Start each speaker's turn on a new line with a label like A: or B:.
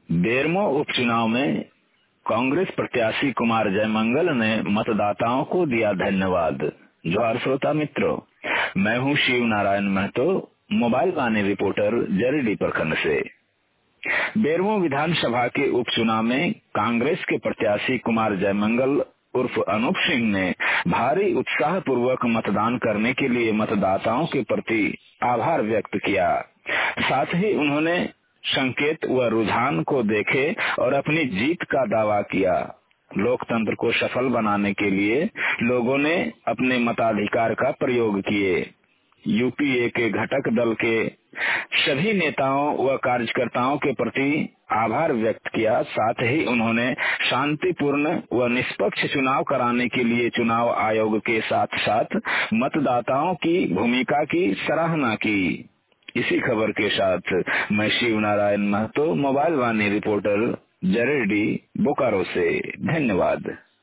A: बेरमो उपचुनाव में कांग्रेस प्रत्याशी कुमार जयमंगल ने मतदाताओं को दिया धन्यवाद। जोहार श्रोता मित्रों, मैं हूं शिव नारायण महतो, मोबाइल वाणी रिपोर्टर जरीडी प्रखंड से। बेरमो विधानसभा के उपचुनाव में कांग्रेस के प्रत्याशी कुमार जयमंगल उर्फ अनूप सिंह ने भारी उत्साह पूर्वक मतदान करने के लिए मतदाताओं के प्रति आभार व्यक्त किया। साथ ही उन्होंने संकेत व रुझान को देखे और अपनी जीत का दावा किया। लोकतंत्र को सफल बनाने के लिए लोगों ने अपने मताधिकार का प्रयोग किए। यूपीए के घटक दल के सभी नेताओं व कार्यकर्ताओं के प्रति आभार व्यक्त किया। साथ ही उन्होंने शांतिपूर्ण व निष्पक्ष चुनाव कराने के लिए चुनाव आयोग के साथ साथ मतदाताओं की भूमिका की सराहना की। इसी खबर के साथ मैं शिव नारायण महतो, मोबाइल वाणी रिपोर्टर जरेडी बोकारो से। धन्यवाद।